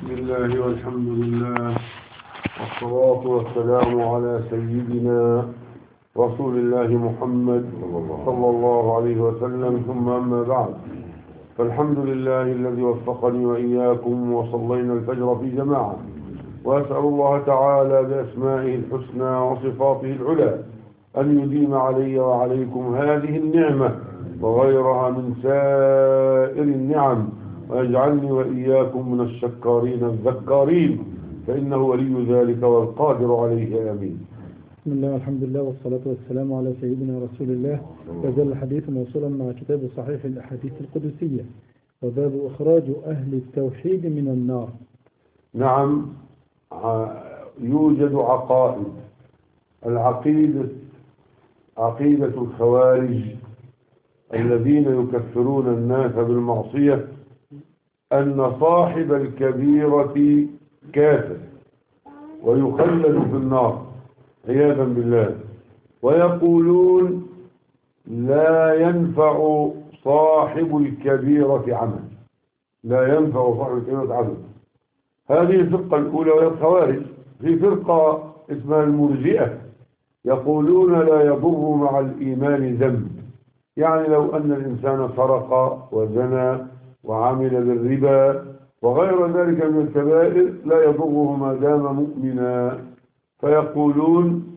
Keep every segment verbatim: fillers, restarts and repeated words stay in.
بسم الله والحمد لله والصلاة والسلام على سيدنا رسول الله محمد صلى الله عليه وسلم، ثم أما بعد، فالحمد لله الذي وفقني وإياكم وصلينا الفجر في جماعة، وأسأل الله تعالى بأسمائه الحسنى وصفاته العلى أن يديم علي وعليكم هذه النعمة وغيرها من سائر النعم، ويجعلني وإياكم من الشكارين الذكارين، فإنه ولي ذلك والقادر عليه. آمين. بسم الله والحمد لله والصلاة والسلام على سيدنا رسول الله. وزال الحديث موصولا مع كتاب صحيح الأحاديث القدسية، وباب إخراج أهل التوحيد من النار. نعم، يوجد عقائد. العقيدة عقيدة الخوارج الذين يكفرون الناس بالمعصية أن صاحب الكبيرة كافر ويخلد في النار عياذا بالله، ويقولون لا ينفع صاحب الكبيرة عمل، لا ينفع صاحب الكبيرة عمل. هذه الفرقة الأولى وهي الخوارج. في فرقة اسمها المرجئة يقولون لا يضر مع الإيمان ذنب، يعني لو أن الإنسان سرق وزنى وعمل بالربا وغير ذلك من الكبائر لا يضره ما دام مؤمنا، فيقولون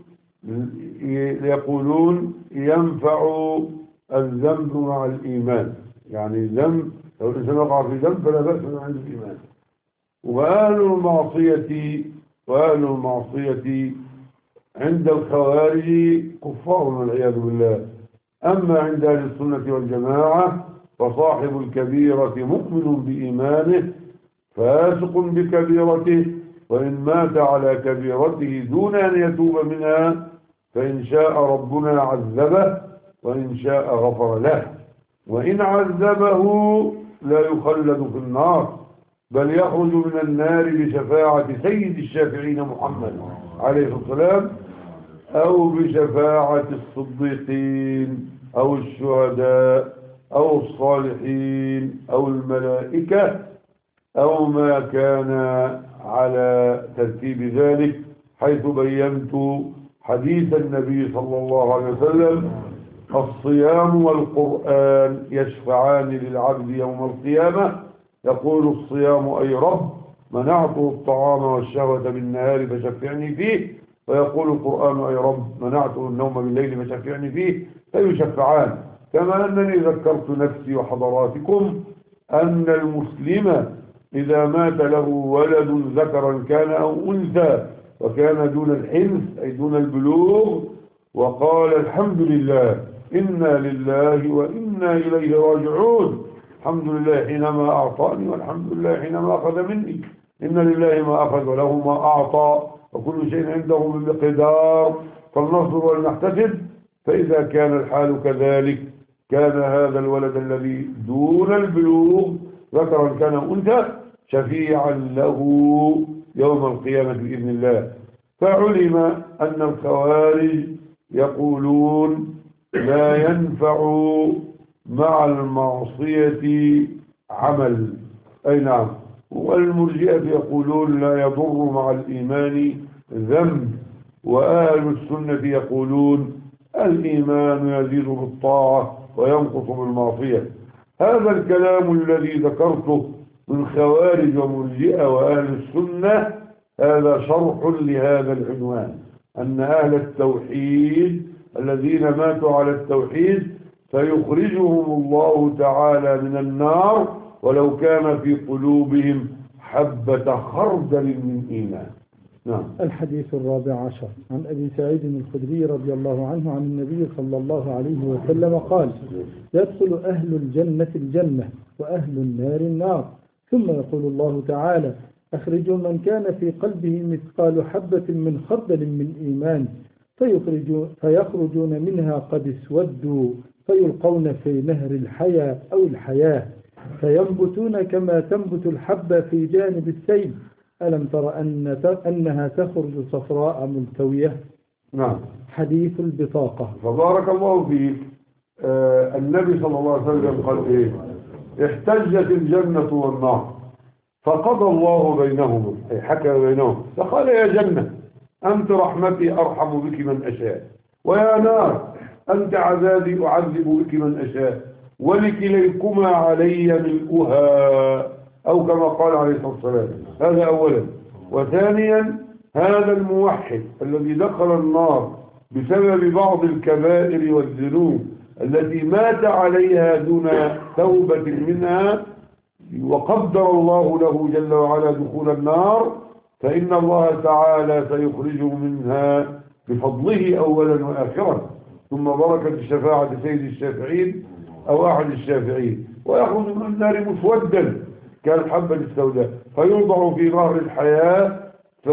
يقولون ينفع الذنب مع الإيمان، يعني ذنب لو الإنسان وقع في ذنب فلا بأس من عند الإيمان. وأهل المعصية وأهل المعصية عند الخوارج كفار والعياذ بالله. أما عند أهل السنة والجماعة فصاحب الكبيرة مؤمن بإيمانه فاسق بكبيرته، وإن مات على كبيرته دون أن يتوب منها فإن شاء ربنا عذبه وإن شاء غفر له، وإن عذبه لا يخلد في النار بل يخرج من النار بشفاعة سيد الشافعين محمد عليه السلام، أو بشفاعة الصديقين أو الشهداء أو الصالحين أو الملائكة أو ما كان على ترتيب ذلك، حيث بينت حديث النبي صلى الله عليه وسلم: الصيام والقرآن يشفعان للعبد يوم القيامة، يقول الصيام أي رب منعته الطعام والشهوة بالنهار فشفعني فيه، ويقول القرآن أي رب منعته النوم بالليل فشفعني فيه، فيشفعان. كما أنني ذكرت نفسي وحضراتكم أن المسلم إذا مات له ولد ذكرا كان أو أنثى وكان دون الحنث أي دون البلوغ وقال الحمد لله إنا لله وإنا إليه راجعون، الحمد لله حينما أعطاني والحمد لله حينما أخذ مني، إن لله ما أخذ وله ما أعطى وكل شيء عنده بمقدار فلنصبر ولنحتسب. فإذا كان الحال كذلك كان هذا الولد الذي دون البلوغ ذكرا كان أنثى شفيعا له يوم القيامة بإذن الله. فعلم أن الخوارج يقولون لا ينفع مع المعصية عمل، أي نعم، والمرجئة يقولون لا يضر مع الإيمان ذنب، وأهل السنة يقولون الإيمان يزيد بالطاعة وينقص بالمعصية. هذا الكلام الذي ذكرته من خوارج ومرجئة وأهل السنة هذا شرح لهذا العنوان، أن أهل التوحيد الذين ماتوا على التوحيد فيخرجهم الله تعالى من النار ولو كان في قلوبهم حبة خردل من إيمان. نعم. الحديث الرابع عشر عن أبي سعيد الخدري رضي الله عنه عن النبي صلى الله عليه وسلم قال: يدخل أهل الجنة الجنة وأهل النار النار، ثم يقول الله تعالى: أخرجوا من كان في قلبه مثقال حبة من خردل من إيمان فيخرجون منها قد اسودوا فيلقون في نهر الحياة أو الحياة فينبتون كما تنبت الحبة في جانب السيل، ألم تر أن أنها تخرج صفراء ملتوية؟ نعم. حديث البطاقة. فبارك الله فيك. آه النبي صلى الله عليه وسلم قال إيه؟ احتجت الجنة والنار فقضى الله بينهم، أي حكم بينهم، فقال يا جنة أنت رحمتي أرحم بك من أشاء، ويا نار أنت عذابي أعذب بك من أشاء، ولكليكما علي ملؤها، أو كما قال عليه الصلاة والسلام. هذا أولا. وثانيا هذا الموحد الذي دخل النار بسبب بعض الكبائر والذنوب التي مات عليها دون توبة منها، وقدر الله له جل وعلا دخول النار، فإن الله تعالى سيخرجه منها بفضله أولا وآخرا، ثم بركة شفاعة سيد الشافعين أو أحد الشافعين، ويخرج من النار مسودا كالحبة السوداء، فيوضع في نهر الحياة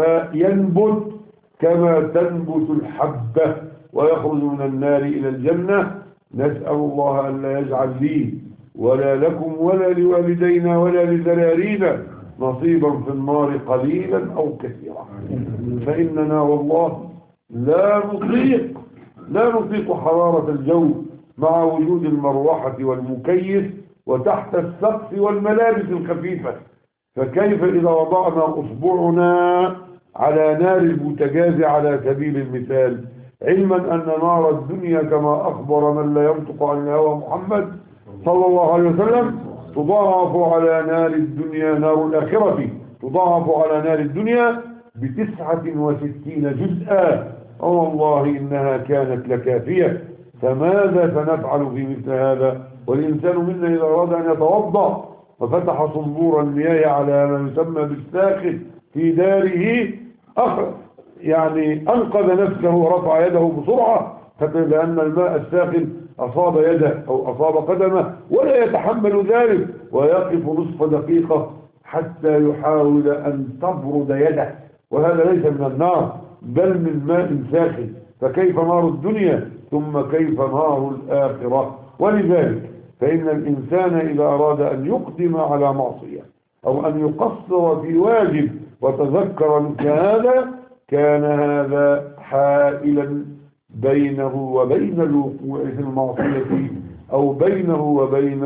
فينبت كما تنبت الحبة، ويخرج من النار إلى الجنة. نسأل الله أن لا يجعل لي ولا لكم ولا لوالدينا ولا لذرارينا نصيبا في النار قليلا أو كثيرا، فإننا والله لا نطيق لا نطيق حرارة الجو مع وجود المروحة والمكيف وتحت السقف والملابس الخفيفة، فكيف إذا وضعنا أصبعنا على نار البوتجاز على سبيل المثال، علما أن نار الدنيا كما أخبر من لا ينطق عن الهوى محمد صلى الله عليه وسلم تضاعف على نار الدنيا، نار الآخرة تضاعف على نار الدنيا بتسعة وستين جزءا، والله إنها كانت لكافية. فماذا سنفعل في مثل هذا؟ والإنسان منا إذا أراد أن يتوضأ وفتح صنبور المياه على ما يسمى بالساخن في داره، أخر يعني أنقذ نفسه ورفع يده بسرعة، فتجد أن الماء الساخن أصاب يده أو أصاب قدمه ولا يتحمل ذلك، ويقف نصف دقيقة حتى يحاول أن تبرد يده، وهذا ليس من النار بل من ماء ساخن، فكيف نار الدنيا ثم كيف نار الآخرة؟ ولذلك فإن الإنسان إذا أراد أن يقدم على معصية أو أن يقصر في واجب وتذكر مثل هذا، كان هذا حائلا بينه وبين الوقوع في المعصية أو بينه وبين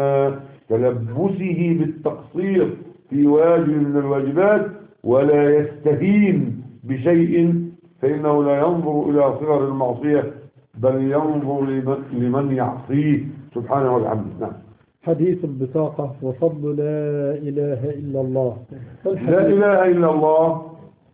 تلبسه بالتقصير في واجب من الواجبات، ولا يستهين بشيء، فإنه لا ينظر إلى صغر المعصية بل ينظر لمن يعصيه سبحانه وتعالى. نعم. حديث البطاقة وفضل لا إله إلا الله. لا إله إلا الله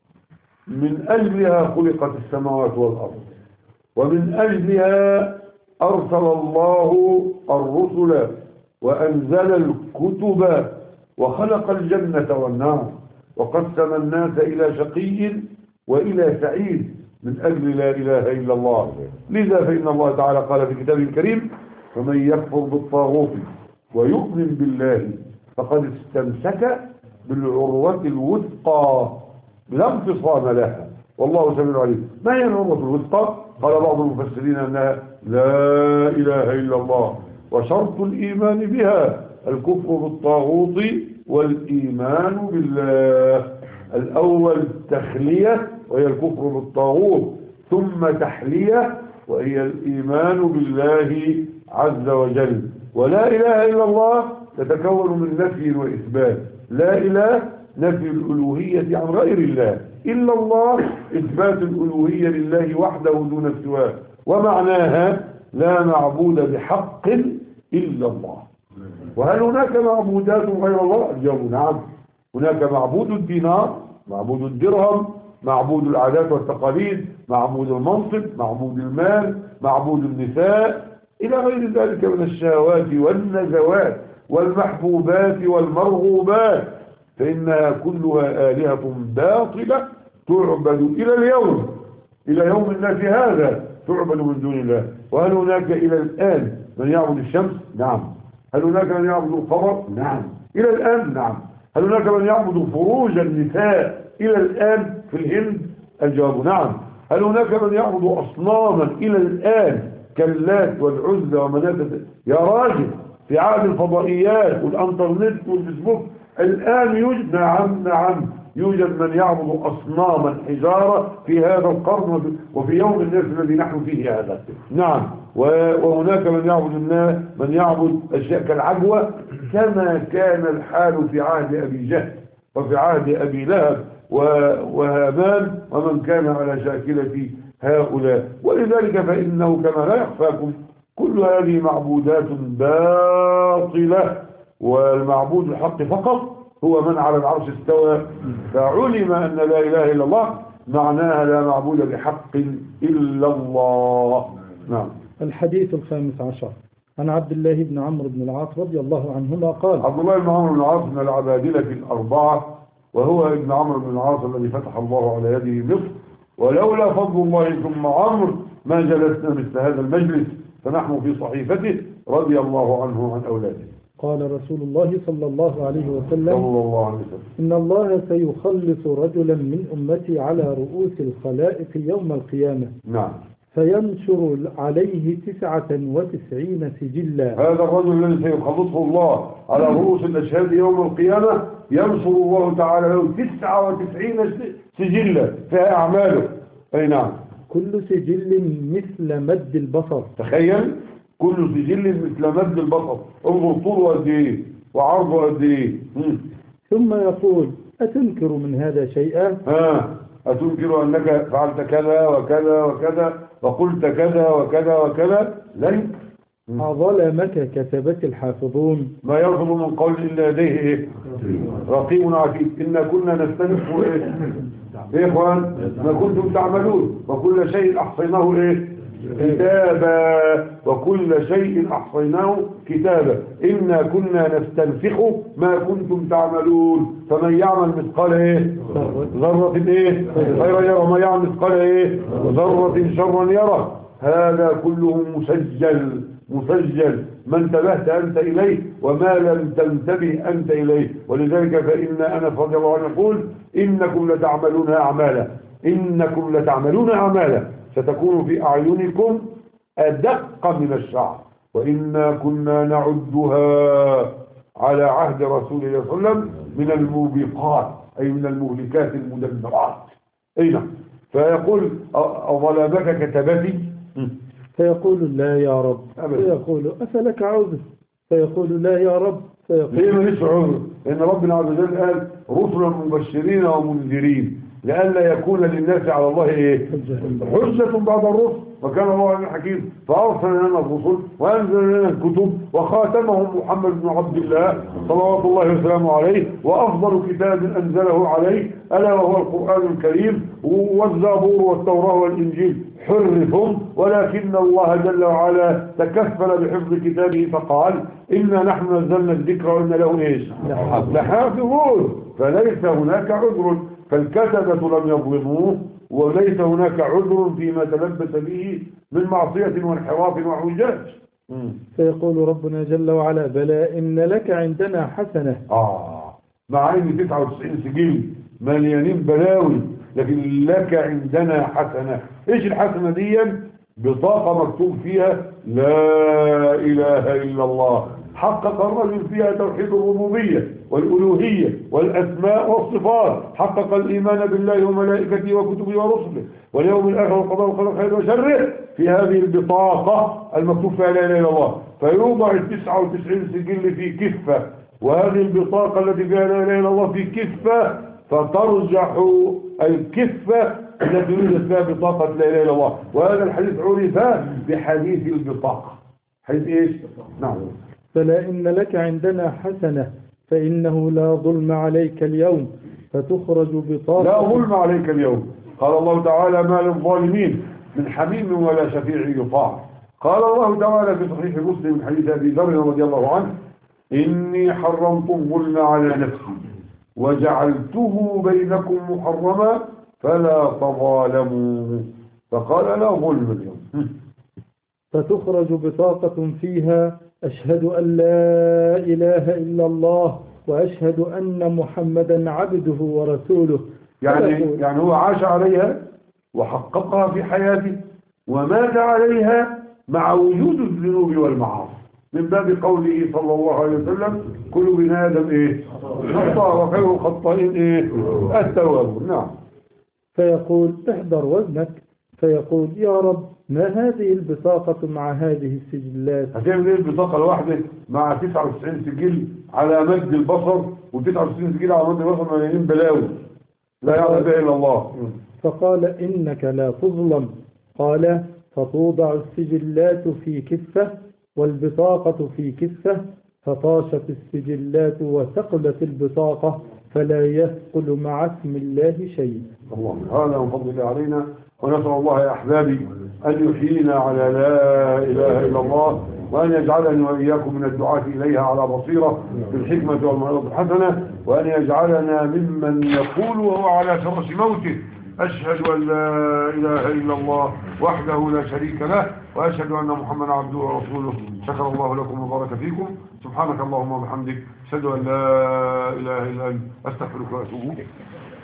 من أجلها خلقت السماوات والأرض، ومن أجلها أرسل الله الرسل وأنزل الكتب وخلق الجنة والنار وقسم الناس إلى شقي وإلى سعيد من أجل لا إله إلا الله. لذا فإن الله تعالى قال في كتابه الكريم: فمن يكفر بالطاغوت ويؤمن بالله فقد استمسك بالعروة الوثقى لا انفصام لها والله سميع عليم. ما هي العروة الوثقى؟ قال بعض المفسرين أنها لا إله إلا الله، وشرط الإيمان بها الكفر بالطاغوت والإيمان بالله. الأول تخلية وهي الكفر بالطاغوت، ثم تحلية وهي الإيمان بالله عز وجل. ولا إله إلا الله تتكون من نفي وإثبات. لا إله نفي الألوهية عن غير الله، إلا الله إثبات الألوهية لله وحده دون سواه، ومعناها لا معبود بحق إلا الله. وهل هناك معبودات غير الله؟ الجواب نعم. هناك معبود الدينار، معبود الدرهم، معبود العادات والتقاليد، معبود المنصب، معبود المال، معبود النساء، إلى غير ذلك من الشهوات والنزوات والمحبوبات والمرغوبات، فإنها كلها آلهة باطلة تعبد إلى اليوم، إلى يوم الناس هذا تعبد من دون الله. وهل هناك إلى الآن من يعبد الشمس؟ نعم. هل هناك من يعبد القمر؟ نعم. إلى الآن نعم. هل هناك من يعبد فروج النساء إلى الآن في الهند؟ الجواب نعم. هل هناك من يعبد أصناما إلى الآن كاللات والعزى ومناة؟ يا راجل، في عهد الفضائيات والانترنت والفيسبوك الآن يوجد، نعم نعم يوجد من يعبد أصناما حجارة في هذا القرن وفي يوم الناس الذي نحن فيه هذا. نعم. وهناك من يعبد الناس من يعبد أشياء كالعجوة، كما كان الحال في عهد أبي جهل وفي عهد أبي لهب وهامان ومن كان على شاكلة هؤلاء. ولذلك فإنه كما لا يخفاكم كل هذه معبودات باطلة، والمعبود الحق فقط هو من على العرش استوى. فعلم أن لا إله إلا الله معناها لا معبود بحق إلا الله. نعم. الحديث الخامس عشر عن عبد الله بن عمرو بن العاص رضي الله عنهما قال: عبد الله بن عمرو بن العاص من العبادلة الأربعة، وهو ابن عمرو بن العاص الذي فتح الله على يده مصر، ولولا فضل الله ثم عمرو ما جلسنا مثل هذا المجلس، فنحن في صحيفته رضي الله عنه وعن أولاده. قال رسول الله صلى الله عليه وسلم: صلى الله عليه وسلم: إن الله سيخلص رجلا من أمتي على رؤوس الخلائق يوم القيامة. نعم. فينشر عليه تسعة وتسعين سجلا. هذا الرجل الذي سيخلصه الله على رؤوس الأشهاد يوم القيامة ينشر الله تعالى له تسعة وتسعين سجلا فيها أعماله. أي نعم. كل سجل مثل مد البصر. تخيل، كل سجل مثل مد البصر. انظر طوله قد ايه وعرضه قد ايه. ثم يقول: أتنكر من هذا شيئا؟ ها أتنكر أنك فعلت كذا وكذا وكذا وقلت كذا وكذا وكذا؟ لا ينكر. أظلمك كتبت الحافظون ما يرفض من قول إلا لديه إيه؟ رقيب عتيد. إنا كنا نستنف إيه يا إخوان ما كنتم تعملون، وكل شيء أحصيناه إيه كتابا، وكل شيء أحصيناه كتابا. إنا كنا نستنسخ ما كنتم تعملون، فمن يعمل مثقال إيه ذرة إيه خيرا يرى، ومن يعمل مثقال إيه ذرة شرا يرى. هذا كله مسجل مسجل ما انتبهت أنت إليه وما لم تنتبه أنت إليه. ولذلك فإن أنس رضي الله عنه يقول: إنكم لتعملون أعمالا إنكم لتعملون أعمالا ستكون في أعينكم أدق من الشعر، وإنا كنا نعدها على عهد رسول الله صلى الله عليه وسلم من الموبقات، أي من المهلكات المدمرات. أي نعم. فيقول: أظلمك كتبتي؟ فيقول: لا يا رب. فيقول: أفلك عذر؟ فيقول: لا يا رب. فيقول: ليه ماليش عذر؟ لأن ربنا عز وجل قال: رسلا مبشرين ومنذرين لئلا يكون للناس على الله ايه حجة بعد الرسل، وكان الله عليم حكيم. فأرسل لنا الرسل وأنزل لنا الكتب وخاتمهم محمد بن عبد الله صلوات الله وسلامه عليه، وأفضل كتاب أنزله عليه ألا وهو القرآن الكريم. والزبور والتوراة والإنجيل حرفهم، ولكن الله جل وعلا تكفل بحفظ كتابه فقال: إنا نحن نزلنا الذكر وإنا له إيش لحافظون. فليس هناك عذر، فالكتبة لم يظلموه، وليس هناك عذر فيما تلبس به من معصية وانحراف وعوجاج. فيقول ربنا جل وعلا: بلى إن لك عندنا حسنة. آه مع إن تسعة وتسعين سجل مليانين بلاوي، لكن لك عندنا حسنة. إيش الحسنة دي؟ بطاقة مكتوب فيها لا إله إلا الله، حقق الرجل فيها توحيد الربوبية والألوهية والأسماء والصفات، حقق الإيمان بالله وملائكته وكتبه ورسله واليوم الآخر والقضاء والقدر خير وشره في هذه البطاقة المكتوب فيها لا إله إلا الله. فيوضع التسعة وتسعين سجل في كفة، وهذه البطاقة التي فيها لا إله إلا الله في كفة، فترجح الكفة التي يوجد فيها بطاقة لا إله إلا الله. وهذا الحديث عرف بحديث البطاقة. حديث إيش؟ نعم. فلا إن لك عندنا حسنة فإنه لا ظلم عليك اليوم، فتخرج بطاقة. لا ظلم عليك اليوم. قال الله تعالى: ما للظالمين من حميم ولا شفيع يطاع. قال الله تعالى في صحيح مسلم من حديث أبي ذر رضي الله عنه: إني حرمت الظلم على نفسي وجعلته بينكم محرما فلا تظالموا. فقال: لا ظلم اليوم. فتخرج بطاقة فيها: أشهد أن لا إله إلا الله وأشهد أن محمدا عبده ورسوله. يعني يعني هو عاش عليها وحققها في حياته ومات عليها مع وجود الذنوب والمعاصي، من باب قوله صلى الله عليه وسلم: كل ابن آدم إيه خطاء وخير الخطائين إيه التوابون. نعم. فيقول: احضر وزنك. فيقول: يا رب، ما هذه البطاقة مع هذه السجلات؟ هتعمل ايه البطاقة الواحدة مع تسعة وتسعين سجل على مد البصر وتتعب سنين سجيل على مدى مثلا ملايين بلاوي لا يعلم بها إلا الله. فقال إنك لا تظلم. قال فتوضع السجلات في كفة والبطاقة في كفة، فطاشت السجلات وثقلت البطاقة فلا يثقل مع اسم الله شيء. الله هذا من فضل الله علينا، ونسأل الله يا أحبابي أن يحيينا على لا إله إلا الله، وأن يجعلني وإياكم من الدعاة إليها على بصيرة بالحكمة والموعظة الحسنة، وأن يجعلنا ممن يقول وهو على فراش موته أشهد أن لا إله إلا الله وحده لا شريك له، وأشهد أن محمدا عبده ورسوله. شكر الله لكم وبارك فيكم. سبحانك اللهم وبحمدك، أشهد أن لا إله إلا أنت، أستغفرك وأتوب إليك.